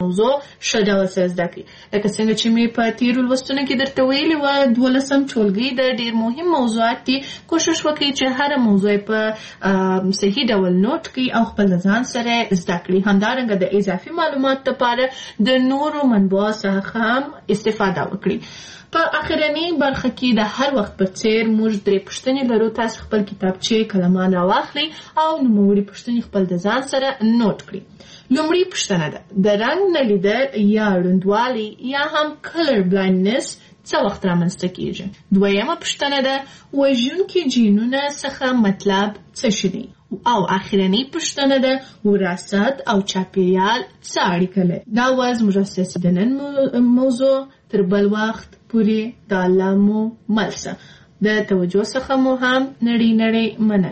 موضوع ښه ډول سره زده کړي. لکه څنګه چې مې په تیرو لوستونو کې درته ویلي وه 12 ټولګي د ډېر مهم موضوعات دي. کوشش وکړئ چې هره موضوع په صحیح ډول نوٹ کړئ او خپل ځان سره زده کړئ. همدارنګه د اضافي معلوماتو لپاره د نورو منبعو څخه هم استفاده وکړئ. په اخرنۍ برخه کې د هر وخت په څیر موږ 3 پوښتنې لرو. تاسو خپل کتابچې کلمان راواخلئ او نوموړي پوښتنې خپل د ځان سره نوٹ کړئ. لومړی پوښتنه ده د رنګ نه لیدل یا ړندوالی یا هم کلر بلایندنس څه وخت رامنځته کیږي. دویمه پوښتنه ده وژونکي جینونه څخه مطلب څه شي دي. او اخرنۍ پوښتنه ده وراثت او چاپیریال څه اړیکه لري. دا وه زموږ د نن موضوع. تر بل وخت پورې د الله مو مل شه. د توجه څخه مو هم نړۍ مننه.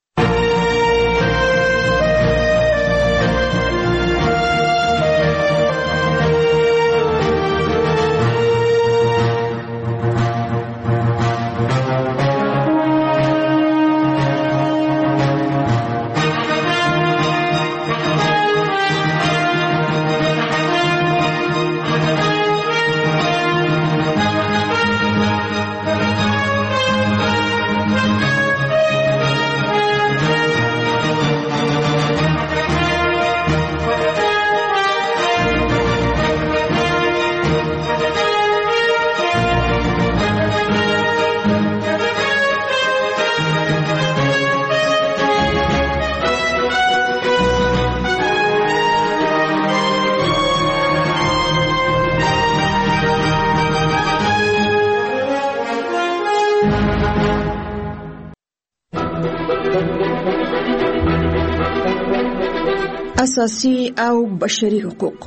اساسي او بشري حقوق.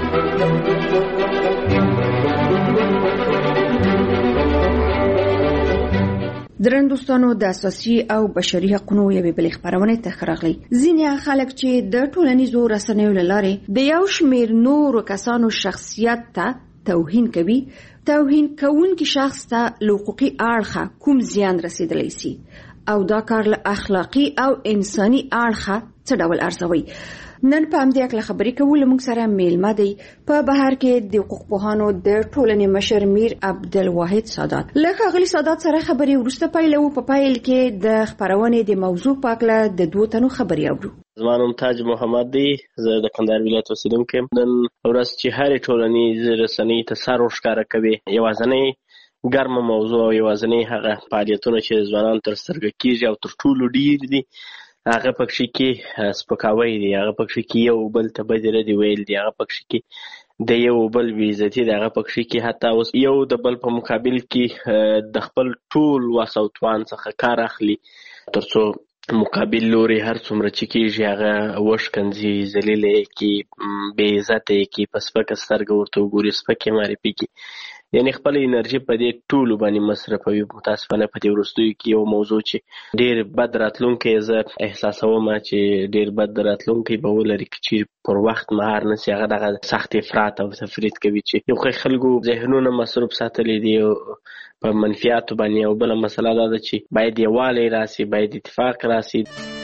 درنو دوستانو، د اساسي او بشري حقوقو یوې بلې خبرونه ته راغلي. ځینې خلک چې د ټولنیزو رسنیو له لارې د یو شمېر نورو کسانو شخصیت ته توهین کوي، توهین کوونکي شخص ته له حقوقي اړخه کوم زیان رسیدلی سي او دا کار له اخلاقي او انساني اړخه څه ډول ارزوي. نن په همدې اړه خبرې کوو. موږ سره میلمه دی په بهر کې د حقوق پوهانو د ټولنې مشر میر عبدالواحد سادات. له ښاغلي سادات سره خبرې وروسته پیلوو. په پیل کې د خبرونې د موضوع په اړه د دوه تنو خبرې اورو. زما نوم تاج محمد دی. زه د کندهار ولایت اوسیدونکی یم. نن ورځ چې هرې ټولنیزې رسنۍ ته سر ورښکاره کوي، یوازینۍ ګرمه موضوع او یوازینۍ هغه فعالیتونه چې ځوانانو تر سترګه کېږي او تر ټولو ډېر دي، هغه پکښې کې سپکاوی دی، هغه پکښې کې یو بل ته بدې ردې ویل دي، هغه پکښې کې د یو بل بې عزتي دی، هغه پکښې کې حتی اوس یو د بل په مقابل کې د خپل ټول وس او توان څخه کار اخلي تر څو مقابل لوري هر څومره چې کېږي هغه وشکنځي، ذلیله یې کړي، بې عزته یې کړي، په سپکه سترګه ورته وګوري، سپکې معرفي کړي، یعنې خپله انرژي په دې ټولو باندې مصرفوي. متاسفانه په دې وروستیو کې یو موضوع چې ډېر بد راتلونکی زه احساسوم چې ډېر بد راتلونکی به ولري که چیرې پر وخت مهار نه سي. هغه دغه سخت افراط او تفرید کوي چې یو خلکو ذهنونه مصروف ساتلی دي په منفیاتو باندې. او بله مسله دا ده چې باید یووالی راسي، باید اتفاق راسي.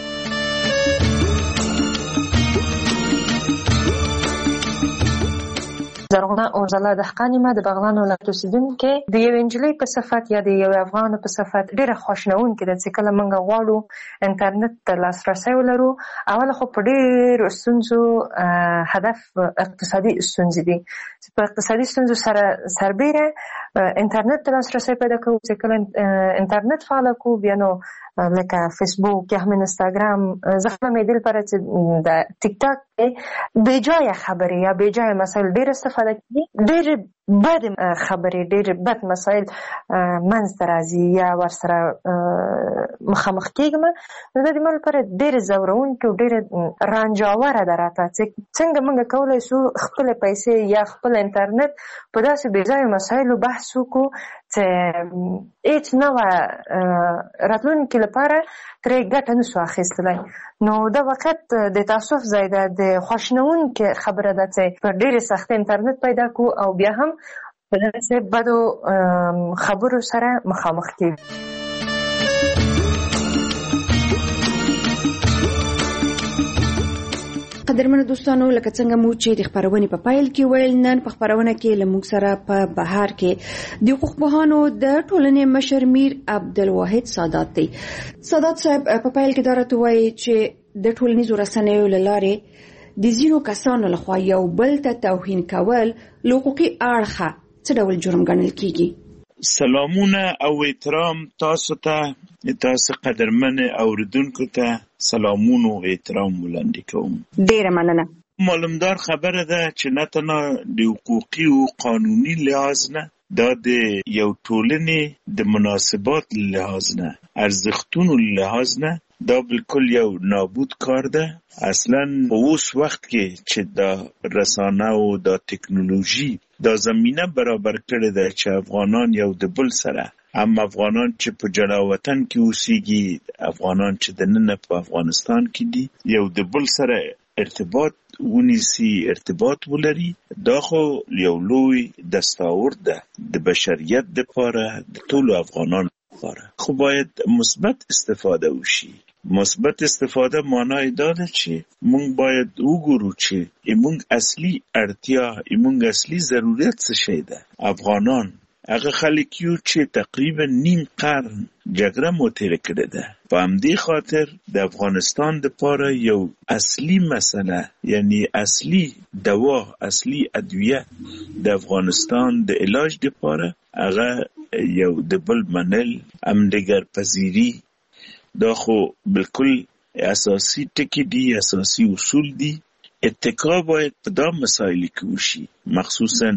زرغونه اوزله دهقاني ما د بغلان ولایت اوسیدونکې د یوې نجلۍ په صفت یا د یوې افغان په صفت ډېره خواشنونکې ده چې کله موږ غواړو انټرنټ ته لاسرسی ولرو. اوله خو په ډېرو ستونزو هدف اقتصادي ستونزې دي چې په اقتصادي ستونزو سره سربیره انټرنټ ته لاسرسی پیدا کوو. چې کله انټرنټ فعاله کوو بیا نو لکه فیسبوک یا هم انستاګرام، زه خپله مې دې لپاره چې د ټیک ټاک بې جایه خبرې یا بې جایه مسایل ډېر استفاده کوي، ډېر بد خبرې، ډېر بد مسایل منځته راځي یا ورسره مخامخ کېږم. نو دا د ما لپاره ډېرې ځورونکې او ډېرې رنجاوره ده راته چې څنګه موږ کولی شو خپلې پیسې یا خپل انټرنټ په داسې بې ځایه مسایلو بحث وکړو چې هېڅ نوعه راتلونکي لپاره ترې ګټه نه شو اخیستلی. نو دا وخت د تاسف ځای ده، د خواشنونکې خبره ده چې په ډېرې سختۍ انټرنټ پیدا کړو او بیا هم په داسې بدو خبرو سره مخامخ کېږو. قدرمنو دوستانو، لکه څنګه مو چې د خبرونې په پایل کې ویل، نن په خبرونه کې له موږ سره په بهار کې د حقوق پوهانو د ټولنې مشر میر عبدالواحد سادات دی. سادات صاحب، په پایل کې دا راته وایي چې د ټولنیزو رسنیو له لارې د ځینو کسانو لخوا یو بل ته توهین کول له حقوقي اړخه څه ډول جرم ګڼل کیږي؟ سلامونه او احترام تاسو ته، تاسو قدرمن اوریدونکو ته سلامونه او احترام وړاندې کوم. ډیره مننه. معلومدار خبره ده چې نه تنها د حقوقي او قانوني لحاظ نه، دا د یو ټولنې د مناسبات لحاظ نه، ارزښتونو لحاظ نه، دا بالکل یو نابود کار ده. اصلا په اوس وخت کې چې دا رسانه او دا ټکنالوژي دا زمینه برابر کړې ده چې افغانان یو د بل سره، هم افغانان چې په جلا وطن کې اوسېږي، افغانان چې دننه په افغانستان کې دي، یو د بل سره ارتباط ونیسي، ارتباط ولري. دا خو یو لوی دستاورد ده د بشریت لپاره، د ټولو افغانانو لپاره. خو باید مثبت استفاده وشي. مثبت استفاده معنی دا ده چې موږ باید وګورو چې موږ اصلي اړتیا، موږ اصلي ضرورت څه شی ده. افغانان هغه خلک یو چې تقریبا نیم قرن جګړه مو تېره کړې ده. په همدې خاطر د افغانستان دپاره یو اصلي مسله، یعنی اصلي دوا، اصلي ادویه د افغانستان د علاج دپاره هغه یو د بل منل، همدیگر پذیری. دا خو بالکل اساسی ټکی دي، اساسی اصول دي. اتکا باید په دا مسایل کې وشي، مخصوصا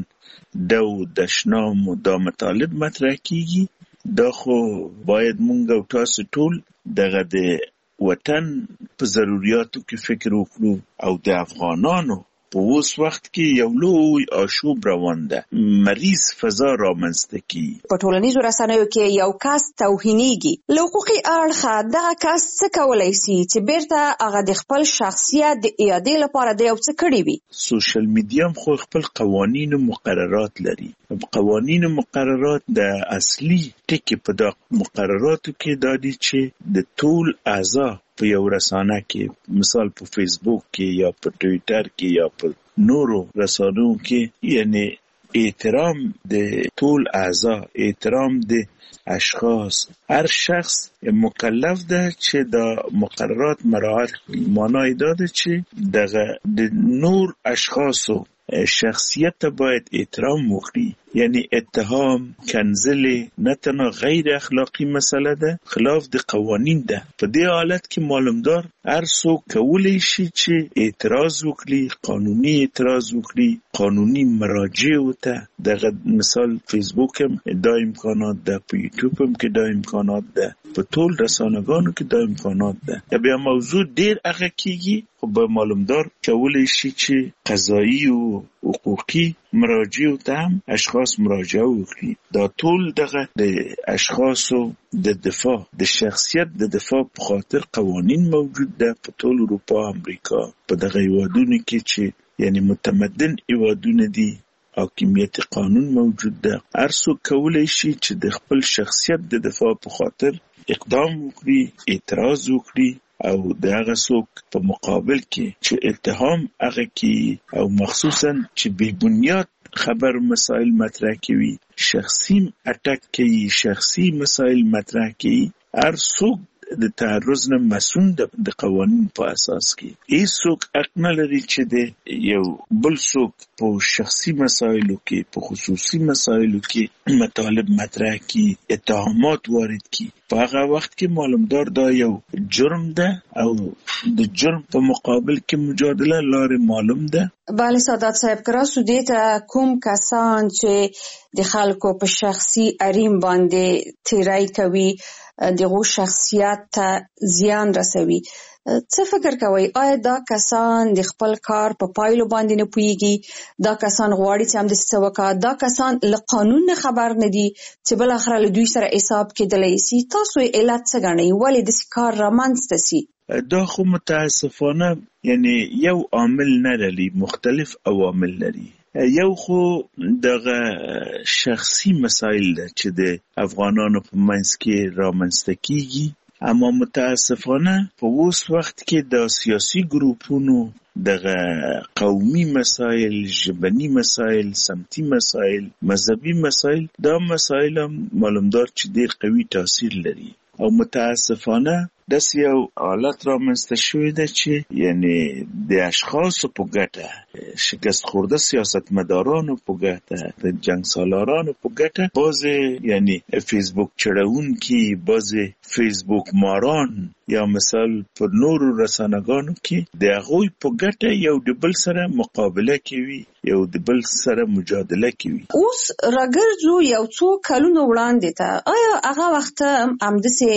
د شنام و دا مطالب مطرح کیږي. دا خو باید مونږ او تاسو ټول دغه د وطن په ضرورتو کې فکر وکړو، او د افغانانو په اوس وخت کې یو لوی آشوب روان ده، مریض فضا رامنځته کی. په ټولنیزو رسنیو کې یو کس توهینېږي، له حقوقي اړخه دغه کس څه کولی شي چې بیرته هغه د خپل شخصیت د اعادې لپاره د یو څه کړي وي؟ سوشل میډیا خو خپل قوانین و مقررات لري. قوانین و مقررات د اصلي ټکي په دا مقرراتو کې دا دي چې د ټول اعضا په یو رسانه کې، مثال په فیسبوک کې یا په ټویټر کې یا په نورو رسانو کې، یعنی احترام د ټول اعضا، احترام د اشخاص، هر شخص مکلف ده چې دا مقررات مراعات کړي. معنی دا ده چې دغه د نور اشخاصو شخصیت باید احترام وکړي. یعنی اتهام، کنزل نه تنها غیر اخلاقی مسئله ده، خلاف د قوانین ده. په دې حالت کې معلومدار هر څوک کولی شي چې اعتراض وکړي، قانوني اعتراض وکړي، قانوني مراجع وته. دغه مثال فیسبوک هم دا امکانات ده، په یوټیوب هم کې دا امکانات ده، په ټول رسانه‌ګانو کې دا امکانات ده. بیا موضوع ډیر هغه کیږي، خو به معلومدار کولی شي چې قضایي او حقوقي مراجع ته هم اشخاص مراجعه وکړي. دا ټول دغه د اشخاصو د دفاع، د شخصیت د دفاع په خاطر قوانین موجود ده په ټول اروپا، امریکا، په دغه هیوادونو کې چې یعنی متمدن هیوادونه دي، حاکمیت قانون موجود ده. هر څوک کولی شي چې د خپل شخصیت د دفاع په خاطر اقدام وکړي، اعتراض وکړي، او د هغه څوک په مقابل کې چې اتهام هغه کې، او مخصوصا چې بې بنیاد خبر مسائل مطرح کوي، شخصي اٹک کوي، شخصي مسائل مطرح کوي، هر څوک د تعرض نه مسئول د قوانین په اساس کې. هیڅوک حق نه لري چې د یو بل څوک په شخصي مسایلو کې، په خصوصي مسایلو کې مطالب مطرح کړي، اتهامات وارد کړي. په هغه وخت کې معلومدار دا یو جرم ده، او د جرم په مقابل کې مجادله لارې معلوم ده. بله سادات صاحب، کراسو دې ته کوم کسان چې د خلکو په شخصي حریم باندې تیری کوي، دغه شخصیت ته زیان رسوي، څه فکر کوي؟ آیا دا کسان د خپل کار په پایلو باندې نه پوهیږي؟ دا کسان غواړي چې هم د څه وکړي؟ دا کسان له قانون نه خبر نه دي چې بل اخر له دوی سره حساب کېدلی شي؟ تاسو علت څه ګڼئ؟ ولې داسې کار رامنځته سي؟ دا خو متاسفانه یعنی یو عامل نه لري، مختلف عوامل لري. یو خو دغه شخصي مسایل ده چې د افغانانو په منځ کې رامنځته کیږي، اما متاسفانه په اوس وخت کې د سیاسي ګروپونو دغه قومي مسائل، ژبني مسائل، سمتي مسائل، مذهبي مسائل، دا مسائل هم معلومدار چې ډېر قوي تاثیر لري او متاسفانه داسې یو حالت رامنځته شوی ده چې یعنی د اشخاصو په ګټه، شکست خورده سیاستمدارانو په ګټه، د جنګ سالارانو په ګټه، بعضې یعنی فیسبوک چړونکي، بعضې فیسبوک ماران یا مثال په نورو رسانه‌ګانو کې د هغوی په ګټه یو د بل سره مقابله کوي، یو د بل سره مجادله کوي. اوس راګرځو یو څو کلونو وړاندې ته، آیا هغه وخت همداسې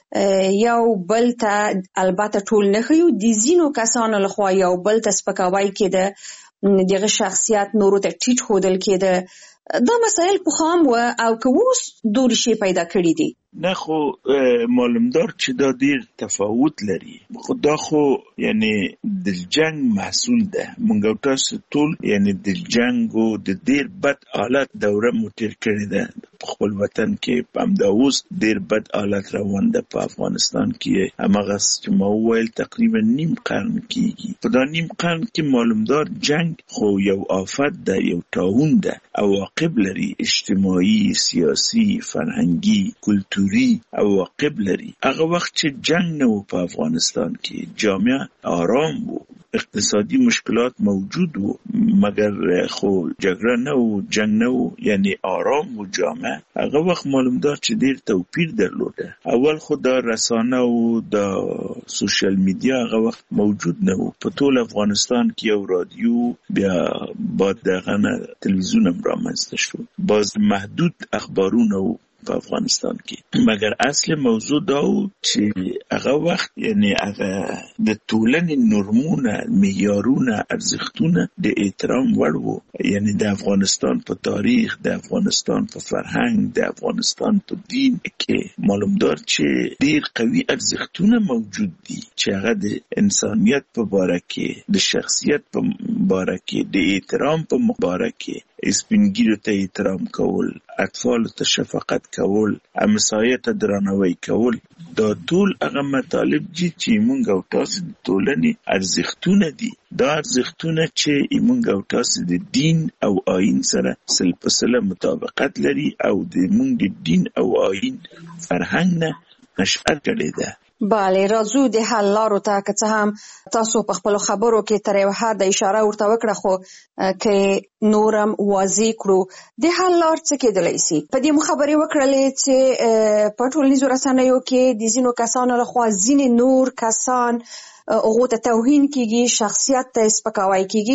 یو بل ته البته ټول نه ښیو، د ځینو کسانو لخوا یو بل ته سپکاوی کېده، دغه شخصیت نورو ته ټیټ ښودل کېده، دا مسایل پخوا هم وه او که اوس دورې شی پیدا کړي دي؟ نه خو معلومدار چې دا ډیر تفاوت لري، خو دا خو یعنی د جنگ محصول ده. مونږ تاسو ټول یعنی د جنگ او د ډیر بد حالت دوره مو تیر کړې ده په خپل وطن کې. همدا اوس ډیر بد حالت روان ده په افغانستان کې. هماغه چې ما وویل تقریبا نیم قرن کېږي. په دا نیم قرن کې معلومدار جنگ خو یو آفت ده، یو طاعون ده، عواقب لري، اجتماعي، سیاسي، فرهنګي، کلتوري عواقب لري. هغه وخت چې جنگ نه و په افغانستان کې، جامعه آرام و، اقتصادي مشکلات موجود و، مگر خو جګړه نه و، جنگ نه و، یعنی آرام و جامعه. هغه وخت معلومدار چې ډیر توپیر درلوده. اول خو دا رسانه و دا سوشل میډیا هغه وخت موجود نه و. په ټول افغانستان کې یو رادیو، بیا بعد دغه نه تلویزیون هم رامنځته شو، باز محدود اخبارونه و په افغانستان کې. مگر اصل موضوع دا و چې هغه وخت یعنی هغه د ټولنې نورمونه، معیارونه، ارزښتونه د احترام وړ وو. یعنی د افغانستان په تاریخ، د افغانستان په فرهنګ، د افغانستان په دین کې معلومدار چې ډیر قوي ارزښتونه موجود دي چې هغه د انسانیت په باره کې، د شخصیت په باره کې، د احترام په باره کې، سپینګیرو ته احترام کول، اطفالو ته شفقت کول، همسایه ته درناوی کول، دا ټول هغه مطالب دي چې موږ او تاسو د ټولنې ارزښتونه دي. دا ارزښتونه چې موږ او تاسو د دین او آیین سره سل په سله مطابقت لري او د موږ د دین او آیین فرهنګ نه نشأت کړې ده. بله، راځو د حل لارو ته. که څه هم تاسو په خپلو خبرو کې تر یو حده اشاره ورته وکړه، خو که نورم واضح کړو د حل لار څه کېدلی سي. په دې مو خبرې وکړلې چې په ټولنیزو رسنیو کې د ځینو کسانو لخوا ځینې نور کسان هغو ته توهین کېږي، شخصیت ته سپکاوی کېږي.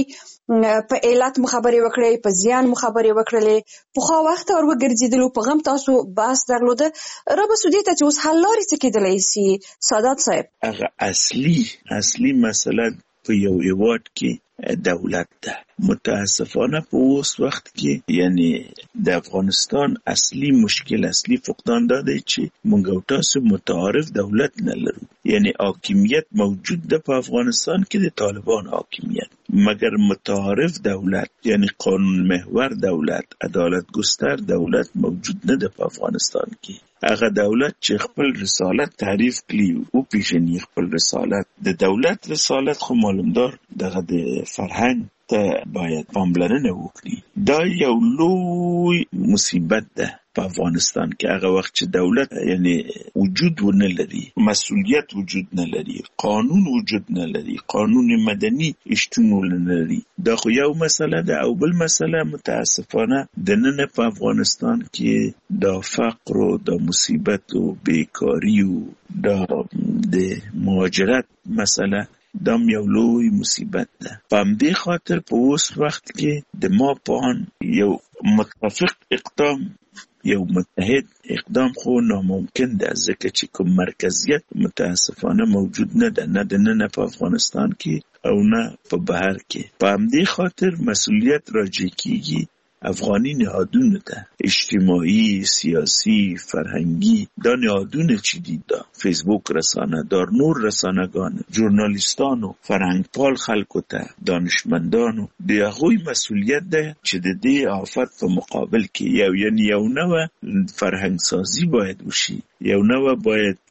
په علت مو خبرې وکړې، په زیان مو خبرې وکړلې، پخوا وخت ور وګرځېدلو، په غم تاسو بحث درلوده. رابسو دې ته چې اوس حل لارې څه کېدلی سي سادات صاحب؟ هغه اصلي مسله په یو هیواد کې دولت ده. متاسفانه په اوس وخت کې یعنی د افغانستان اصلي مشکل، اصلي فقدان دا دی چې موږ او تاسو متعارف دولت نه لرو. یعنی حاکمیت موجود ده په افغانستان کې، د طالبان حاکمیت، مگر متعارف دولت یعنی قانون محور دولت، عدالت گستر دولت موجود نه ده په افغانستان کې. هغه دولت چې خپل رسالت تعریف کړي او پیژني خپل رسالت، د دولت رسالت خو معلومدار دغه د فرهنګ ته باید پاملرنه وکړي. دا یو لوی مصیبت ده په افغانستان کې. هغه وخت چې دولت یعنی وجود ونه لري، مسؤلیت وجود نه لري، قانون وجود نه لري، قانون مدني شتون نه لري، دا خو یو مسله ده. او بل مسله متاسفانه د نن په افغانستان کې دا فقر او دا مصیبت او بیکاری او دا د مهاجرت مسله دام یو لوی مصیبت ده. په همدې خاطر په اوس وخت کې د ما په آن یو متفق اقدام، یو متحد اقدام خو ناممکن ده، ځکه چې کوم مرکزیت متاسفانه موجود نه ده، نه د نن په افغانستان کې او نه په بهر کې. په همدې خاطر مسؤلیت راجع کیږي افغانی نهادونو ته، اجتماعي، سیاسی، فرهنګي. دا نهادونه چې دي، دا فیسبوک رسانه، دا نور رسانه‌ګان، ژورنالیستانو، فرهنګپال خلکو ته، دانشمندانو، د هغوی مسؤلیت ده چې د دې آفت په مقابل کې یو نوه فرهنګ سازی باید وشي، یو نوه باید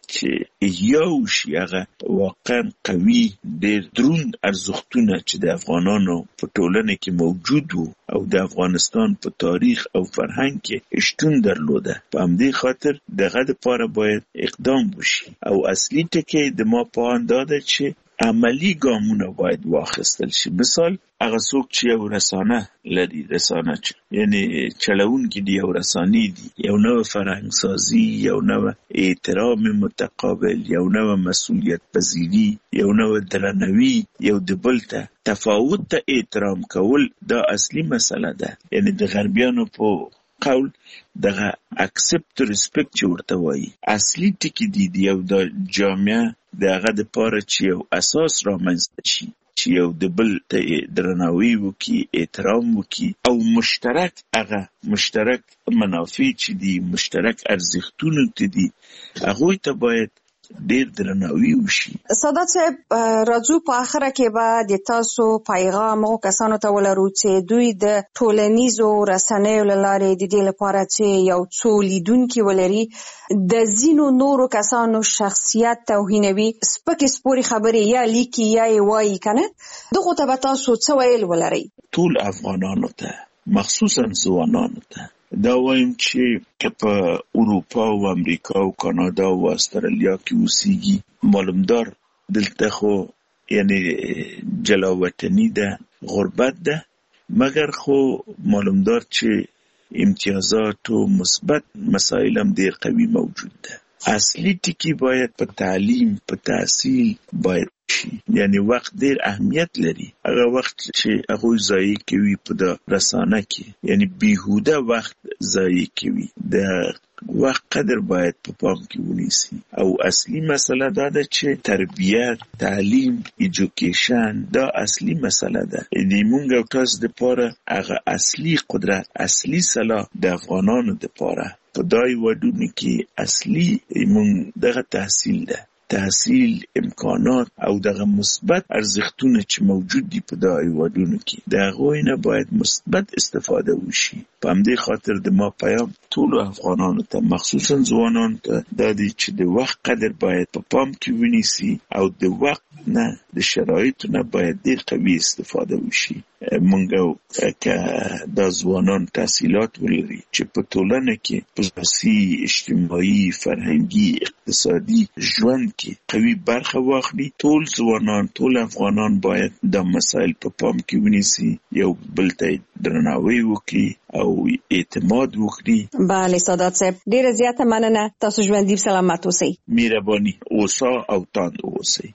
چې یو شي هغه واقعا قوي ډېر دروند ارزښتونه چې د افغانانو په ټولنه کې موجود وو او د افغانستان په تاریخ او فرهنګ کې شتون درلوده. په همدې خاطر دغه دپاره باید اقدام وشي او اصلي ټکی د ما په اند دا ده چې عملی ګامونه باید واخیستل شي. مثال هغه څوک چې یو رسانه لري، رسانه یعنی چلوونکي دي، یو رسانې دي، یو نوع فرهنګ سازي، یو نوع احترام متقابل، یو نوع مسئولیت پذیری، یو نوع درناوی، یو د بل ته تفاوت ته احترام کول، دا اصلي مسله ده. یعنی د غربیانو په قول دغه اکسپت ریسپیکټ چې ورته وایي اصلي ټکي دي یو د جامعه دغه دپاره چې یو اساس رامنځته شي چې یو د بل ته درناوی وکړي، احترام وکړي او مشترک منافع چې دي، مشترک ارزښتونه ته دي، هغوی ته باید ډېر درناوی وشي. سادات صاحب، راځو په اخره کې به د تاسو پیغام هغو کسانو ته ولرو چې دوی د ټولنیزو رسنیو له لارې د دې لپاره چې یو څو لیدونکي ولري د ځینو نورو کسانو شخصیت توهینوي، سپکې سپورې خبرې یا لیکي یا یې وایي که نه، دغو ته به تاسو څه ویل ولرئ؟ ټول افغانانو ته، مخصوصا ځوانانو ته دا وایم چې که په اروپا او امریکا او کانادا او استرالیا کې اوسېږي، معلومدار دلته خو یعنی جلاوطني ده، غربت ده، مګر خو معلومدار چې امتیازات او مثبت مسایل هم ډېر قوي موجود ده. اصلي ټکي باید په تعلیم، په تحصیل باید شي. یعنی وخت ډېر اهمیت لري. هغه وخت چې هغوی ضایع کوي په د رسانه کې، یعنی بیهوده وخت ضایع کوي، د وخت قدر باید په پام کې ونیسي. او اصلي مسله دا ده چې تربیت، تعلیم، ایجوکیشن دا اصلي مسله ده. یعنی مونږ او تاسو دپاره هغه اصلي قدرت، اصلي سلاح د افغانانو دپاره په دا هیوادونو کې اصلي مونږ دغه تحصیل ده، تحصیل، امکانات او دغه مثبت ارزښتونه چې موجود دي په دا هیوادونو کې، د هغوی نه باید مثبت استفاده وشي. په همدې خاطر د ما پیام ټولو افغانانو ته، مخصوصا ځوانانو ته دا دی چې د وخت قدر باید په پام کې ونیسي او د وخت نه، د شرایطو نه باید ډېر قوي استفاده وشي. مونږ که دا ځوانان تحصیلات ولري چې په ټولنه کې په سیاسي، اجتماعي، فرهنګي، اقتصادي ژوند کې قوي برخه واخلي، ټول ځوانان، ټول افغانان باید دا مسایل په پام کې ونیسي، یو بل ته درناوی وکړي او اعتماد وکړي. بله سادات صاحب، ډېره زیاته مننه. تاسو ژوندي سلامت اوسئ. مهرباني اوسه او تاند اوسئ.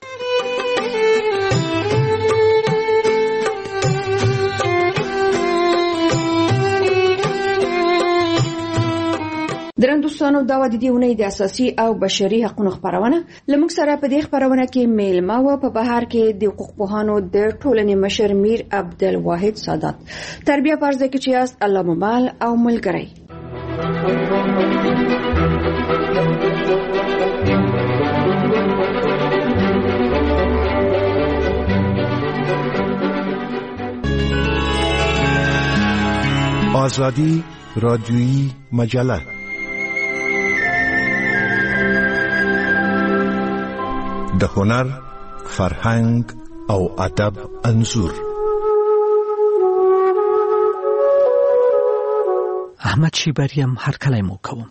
درنوستانو، دا د دې اونۍ د اساسي او بشري حقوقو خبرونه لمونږ سره په دې خبرونه کې میلمه و په بهر کې د حقوق پوهانو د ټولنې مشر میر عبدالواحد سادات. تربیه پرځ کې چې یاست، الله ممال او ملګری. آزادی رادیویی مجله د هنر، فرهنګ او ادب انځور. احمد شیبریم هر کله مو کوم.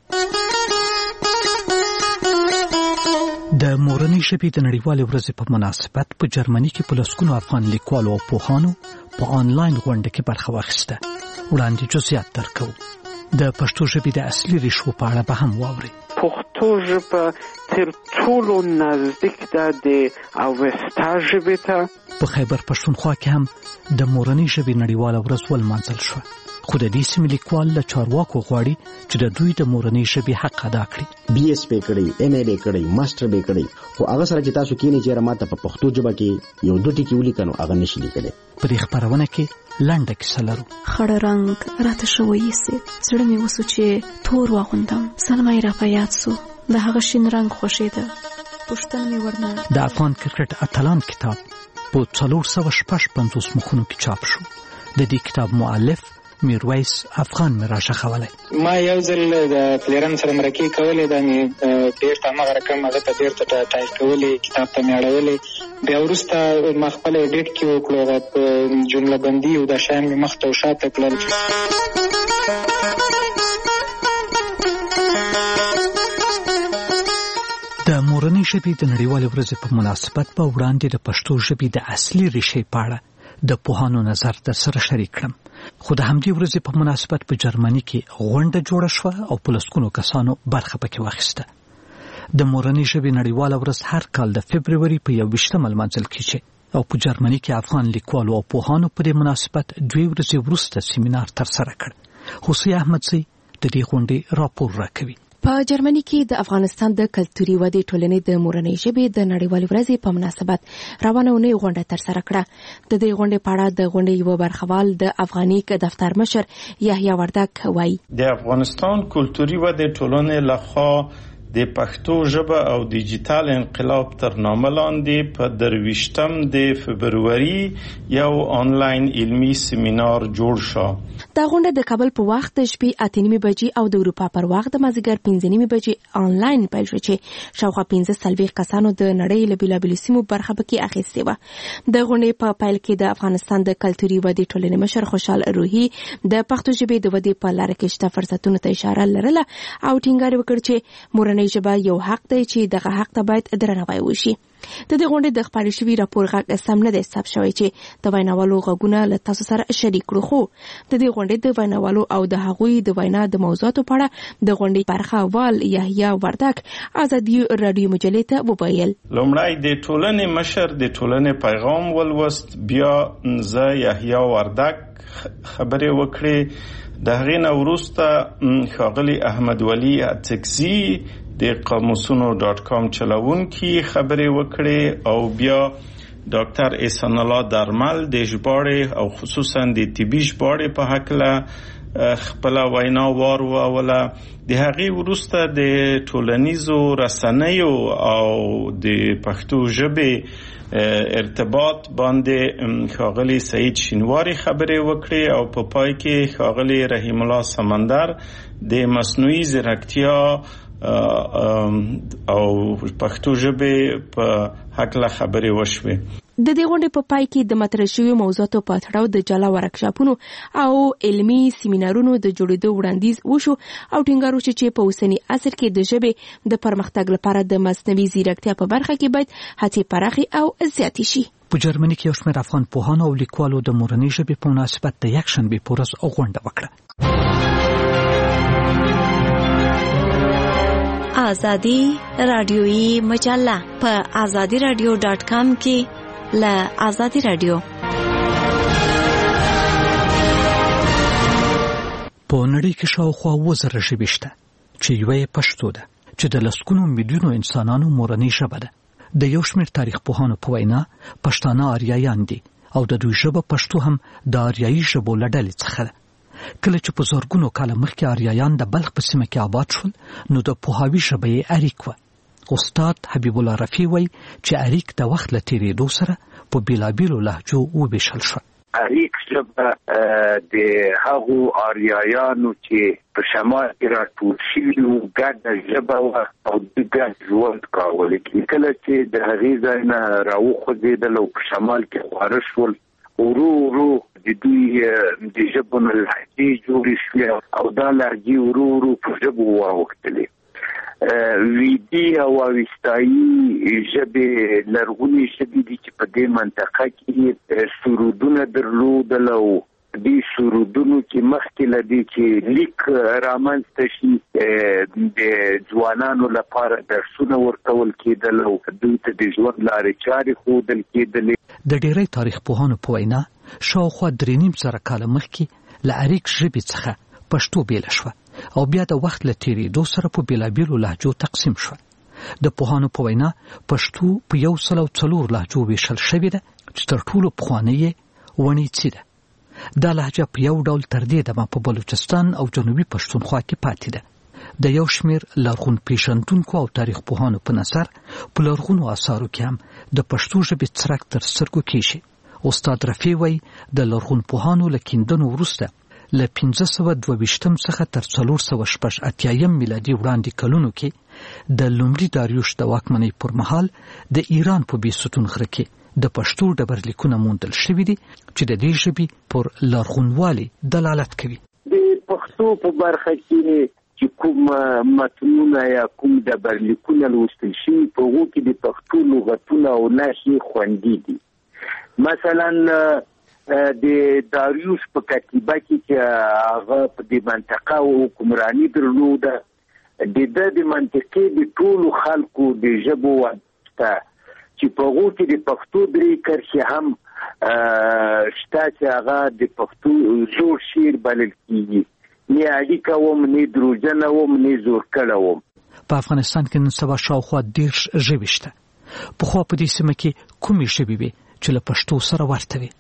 د مورنۍ ژبې د نړیوالې ورځې په مناسبت په جرمني کې په لسګونو افغان لیکوالو او پوهانو په آنلاین غونډه کې برخه واخیسته. وړاندې جزئیات درکوو. د پښتو ژبې د اصلي ریښو په اړه به هم واورئ. پښتو ژبه تر ټولو نزدیک ده د اوستا ژبې ته. په خیبر پښتونخوا کې هم د مورنۍ ژبې نړیواله ورځ ولمانځل شوه. خو د دې سیمې لیکوال له چارواکو غواړي چې د دوی د مورنۍ ژبې حق ادا کړي. بي اس پی کړی، ایم ای بي کړی، ماستر بي کړی، خو هغه سره چې تاسو کینې چې ماته په پښتو ژبه کې یو دوه ټکي ولیکنو هغه نشي لیکلی. په دې خبرونه کې لنډه کیسه لرو. خړ رنګ راته شوی سي، زړه مې وسو چې تور واغوندم. سلمای را په یاد سو، د هغه شین رنګ خوښیده. پښتنه مې ورنه. د افغان کرکټ اتلان کتاب په 456 مخونو کې چاپ شو. د دې کتاب مؤلف میرویس افغان مې راښخولی. ما یو ځل د پلیرن سره مرکې کولې، دا مې بېرته هماغه رقم هغه ته بېرته ټایپ کولې، کتاب ته مې اړولې. بیا وروسته ما خپل ایډیټ کې وکړو، هغه په جمله بندي او دا شیان مې مخته او شاته کړل. د مورنۍ ژبې د نړیوالې ورځې په مناسبت په وړاندې د پښتو ژبې د اصلي ریښې په اړه د پوهانو نظر در سره شریک کړم. خو د همدې ورځې په مناسبت په جرمني کې غونډه جوړه شوه او په لسګونو کسانو برخه پکې واخیسته. د مورنۍ ژبې نړیواله ورځ هر کال د فبروري په 21 لمانځل کیږي او په جرمني کې افغان لیکوالو او پوهانو په دې مناسبت 2 ورځې وروسته سیمینار ترسره کړ. حسین احمدزی د دې غونډې راپور راکوي. په جرمني کې د افغانستان د کلتوري ودې ټولنې د مورنۍ ژبې د نړیوالې ورځې په مناسبت روانه اونۍ غونډه ترسره کړه. د دې غونډې په اړه د غونډې یو برخوال د افغاني دفتر مشر یحیی وردک وایي: د افغانستان کلتوري ودې ټولنې لخوا د پښتو ژبه او ډیجیټل انقلاب تر نامه لاندې په 23 د فبروري یو آنلاین علمي سیمینار جوړ شو. دا غونډه د کابل په وخت د شپې 8:30 بجې او د اروپا پر وخت د مازیګر 5:30 بجې آنلاین پیل شو چې شاوخوا 15 کسانو د نړۍ له بیلابیلو سیمو برخه پکې اخیستې وه. د غونډې په پیل کې د افغانستان د کلتوري ودې ټولنې مشر خوشحال روحي د پښتو ژبې د ودې په لاره کې شته فرصتونو ته اشاره لرله او ټینګار وکړ چې مورنۍ ژبه یو حق دی چې دغه حق ته باید درناوی وشي. د دې غونډې د خپرې شوي راپور غږ سم نه دی ثبت شوی چې د ویناوالو غږونه له تاسو سره شریک کړو، خو د دې غونډې د ویناوالو او د هغوی د وینا د موضوعاتو په اړه د غونډې برخوال یحیی وردک ازادي رادیو مجلې ته وویل. لومړی د ټولنې مشر د ټولنې پیغام ولوست، بیا زه یحیی وردک خبرې وکړې. د هغې نه وروسته ښاغلي احمد ولی اڅکزي د قاموسونو.com چلوونکي خبرې وکړې او بیا ډاکټر احسان الله درمل د ژباړې او خصوصا د طبي ژباړې په هکله خپل وینا واروله. د هغې وروسته د ټولنیزو رسنیو او د پښتو ژبې ارتباط باندې ښاغلي سعید شینواری خبرې وکړې او په پای کې ښاغلي رحیم الله سمندر د مصنوعي ځیرکتیا او پښتو ژبې په هکله خبرې وشوې. د دې غونډې په پای کې د مطرح شویو موضوعاتو په تړاو د جلا ورکشاپونو او علمي سیمینارونو د جوړېدو وړاندیز وشو او ټینګار وشو چې په اوسني عصر کې د ژبې د پرمختګ لپاره د مصنوعي ځیرکتیا په برخه کې باید هڅې پراخې او زیاتې شي. په جرمني کې یو شمېر افغان پوهانو او لیکوالو د مورنۍ ژبې په مناسبت د یکشنبې په ورځ غونډه وکړه. آزادی رادیویی مجله په azadiradio.com کې له آزادی رادیو. په نړۍ کې شاوخوا 2000 ژبې شته چې یوه یې پښتو ده چې د لسګونو میلیونو انسانانو مورنۍ ژبه ده. د یو شمېر تاریخ پوهانو په وینا پښتانه آریایان دي او د دوی ژبه پښتو هم د آریایي ژبو له ډلې څخه ده. کله چې په زرګونو کاله مخکې آریایان د بلخ په سیمه کې آباد شول نو د پوهاوي ژبه یې اریک وه. استاد حبیب الله رفیع وایي چې اریک د وخت له تېرېدو سره په بېلابېلو لهجو وویشل شوه. اریک ژبه د هغو آریایانو چې په شمال کې راټول شوي وو ګډه ژبه وه او دوی ګډ ژوند کاوه. کله چې د هغې ځای نه راوخوځېدل او په شمال کې خواره شول، ورو ورو د دوی د ژبو نه لهجې جوړې شوې او دا لهجې ورو ورو په ژبو واوښتلې. ویدي او اوستایي ژبې لرغونې ژبې دي چې په دې منطقه کې سرودونه درلودل او دې سرودونو کې مخکې له دې چې لیک رامنځته شي د ځوانانو لپاره درسونه ورکول کېدل او دوی ته د ژوند لارې چارې ښودل کېدلې. د ډېری تاریخ پوهانو په وینا شاوخوا 3.5 کاله مخکې له اریک ژبې څخه پښتو بیله شوه او بیا د وخت له تېرېدو سره په بېلابېلو لهجو تقسیم شوه. د پوهانو په وینا پښتو په 104 لهجو ویشل شوې ده چې تر ټولو پخوانۍ یې ونیڅي ده. دا لهجه په یو ډول تر دې دمه په بلوچستان او جنوبي پښتونخوا کې پاتې ده. د یو شمېر لرغون پیژندونکو او تاریخ پوهانو په نظر په لرغونو آثارو کې هم د پښتو ژبې څرک تر سترګو کېږي. استاد رفیع وایي د لرغون پوهانو له کیندنو وروسته له 1522 څخه تر 488 میلادي وړاندې کلونو کې د لومړي داریوش د واکمنۍ پر مهال د ایران په بیستون غره کې د پښتو ډبرلیکونه موندل شوي دي چې د دې ژبې پر لرغونوالي دلالت کوي. د پښتو په برخه کې چې کوم متنونه یا کوم ډبرلیکونه لوستل شوي په هغو کې د پښتو لغتونه او نښې خوندي دي. مثلا د داریوش په کتیبه کې چې هغه په دې منطقه حکمراني درلوده، د منطقې د ټولو خلکو د ژبو واسطه چې په هغو کې د پښتو درې کرښې هم شته چې هغه د پښتو زوړ شعر بلل کېږي. نه اړیکه وم، نه دروژنه وم، نه زور کړه وم. په افغانستان کې نن سبا شاوخوا 10 ژبې شته. پخوا په دې سیمه کې کومې ژبې وې چې له پښتو سره ورته وي؟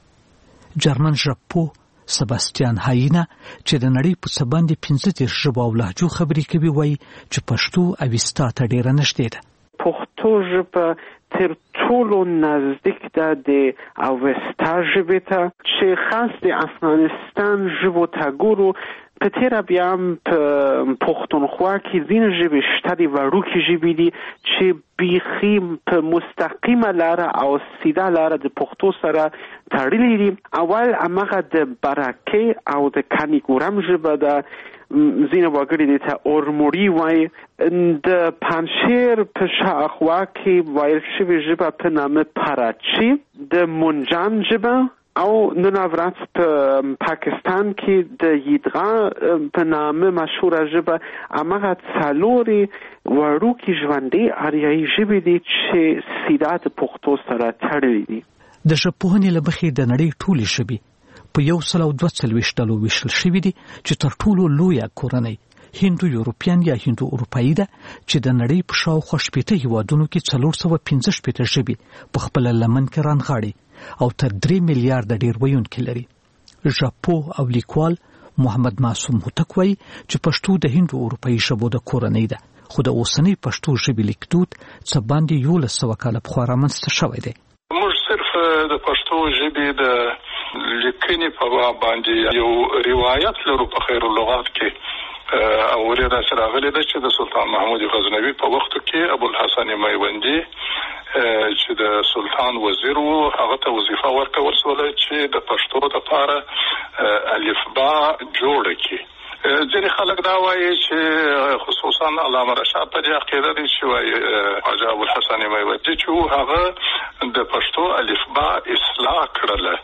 جرمن ژبپوه سباستیان هاینا چې د نړۍ په څه باندې 15 ژبو او لهجو خبرې کوي وایي چې پښتو اوستا ته ډېره نږدې ده. پښتو ژبه تر ټولو نزدیک ده د اوستا ژبې ته چې خاص د افغانستان ژبو ته ګورو. په تیره بیا هم په پښتونخوا کې ځینې ژبې شته د وړوکې ژبې دي چې بیخي په مستقیمه لاره او سیده لاره د پښتو سره تړلي دي. اول هماغه د برکې او د کانیګورم ژبه ده، ځینې وګړي دې ته اورموري وایي. د پنجشیر په شاوخوا کې ویل شوې ژبه په نامه پراچی، د منجان ژبه، او نن ورځ په پاکستان کې د یدغا په نامه مشهوره ژبه. هماغه څلورې وړوکې ژوندۍ اریایي ژبې دي چې سیده د پښتو سره تړلي دي. د ژبپوهنې له مخې د نړۍ ټولې ژبې په 142 ډلو ویشل شوي دي چې تر ټولو لویه کورنۍ هندو یورپین یا هندو اروپایي ده چې د نړۍ په شاوخوا 80 هیوادونو کې 415 ژبې په خپل لمن کې رانغاړي او تر 3 میلیارډ ډیر ویونکي لري. ژبپوه او لیکوال محمد معصوم هوتک وایي چې پښتو د هندو اروپایي ژبو د کورنۍ ده، خو د اوسنۍ پښتو ژبې لیکدود څه باندې 1100 کاله پخوا رامنځته شوی دی. موږ صرف د پښتو ژبې د لیکنې په باب باندې یو روایت لرو په خیر اللغات کې، او ورته سره غلې ده چې د سلطان محمود غزنوي په وخت کې ابوالحسن میوندي چې د سلطان وزیر وو، هغه ته وظیفه ورکول شوه چې د پښتو لپاره الفبا جوړ کړي. ځینې خلک دا وایي چې خصوصا علامه رشاد په دې عقیده دي چې وایي خواجه ابوالحسن میوندي چې هغه د پښتو الفبا اصلاح کړله،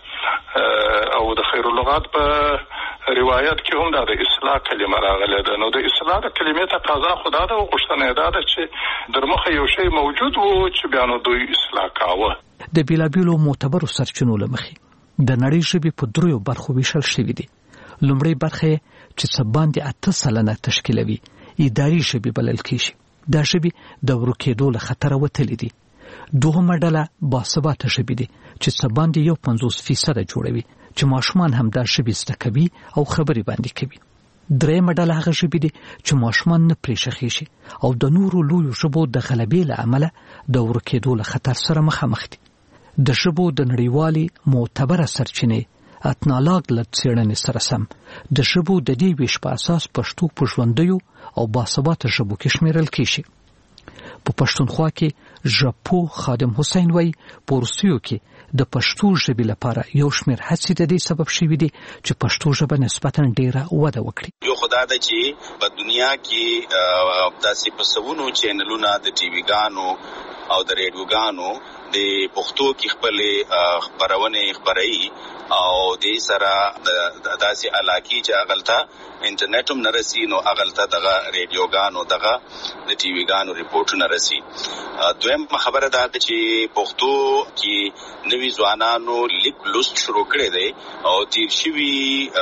او د خیر اللغات په روایت کې هم دا د اصلاح کلمه راغله ده. نو د اصلاح د کلمې تقاضا خدا ده او غوښتنه ده چې درمخه یو شی موجود وو چې بیا نو دوی اصلاح کاوه. د بیلابیلو معتبرو سرچینو له مخې د نړۍ ژبې په 3 برخو ویشل شوي دي. لومړی برخه چې څه باندې 8% تشکیلوي اداري ژبې بلل کېږي. دا ژبې د ورکېدو له خطره وتلي دي. دوهمه ډله باثباته ژبې دي چې څه باندې 50% جوړوي چې ماشومان هم دا ژبې زده کوي او خبرې باندې کوي. درېمه ډله هغه ژبې دي چې ماشومان نه پرې شخېږي او د نورو لویو ژبو د غلبې له امله د ورکېدو له خطر سره مخامخ دي. د ژبو د نړیوالې معتبره سرچینې اتنالاګ له څېړنې سره سم د ژبو د دې ویش په اساس پښتو په ژوندیو او باثباته ژبو کې شمیرل کېږي. په پښتونخوا کې ژبپوه خادم حسین وایي په روسیو کې د پښتو ژبې لپاره یو شمېر هڅې د دې سبب شوي دي چې پښتو ژبه نسبتاً ډېره وده وکړي. یو خدا ده چې په دنیا کې داسې په سوونو چینلونه د ټي وي ګانو او د ریډیوګانو د پښتو کې خپل خبرونه خبري او د سره داسې علاقې چې اغلطه انټرنیټ هم نرسي، نو اغلطه دغه ریډیوګانو دغه د ټي وي ګانو ریپورټونه رسي. دویم خبره ده چې پښتو کې نوی ځوانانو لیک لوست شروع کړي دي او تیر شوي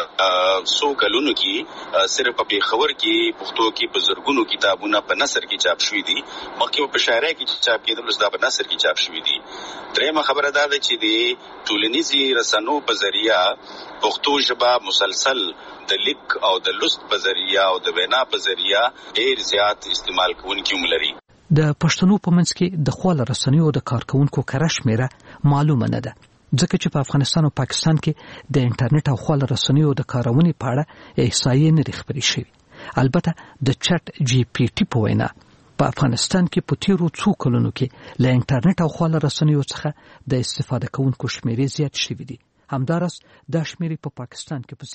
100 کلونو کې صرف په خبر کې پښتو کې بزرګونو کتابونه په نثر کې چاپ شوي دي، مخکې په شاعرۍ کې چاپ کېدل، اوس دا په نثر کې چاپ شوي دي. درېمه خبره ده چې د ټولنیزي رسنو په ذریعہ پښتو ژبه مسلسل د لیک او د لوست په ذریعہ او د وینا په ذریعہ ډېر زیات استعمال کوونکي هم لري. د پښتنو په منځ کې د خواله رسنیو د کارکونکو کره شمیره معلومه نه ده. ځکه چې په افغانستان او پاکستان کې د انټرنیټ او خواله رسنیو د کارونې په اړه احصایې نه دي خبرې شوې. البته د چټ جی پی ټي په وینا په افغانستان کې په تیرو څو کلونو کې له انټرنیټ او خواله رسنیو څخه د استفاده کوونکو شمیرې زیات شوې دي. همدارس دا شمیرې په پاکستان کې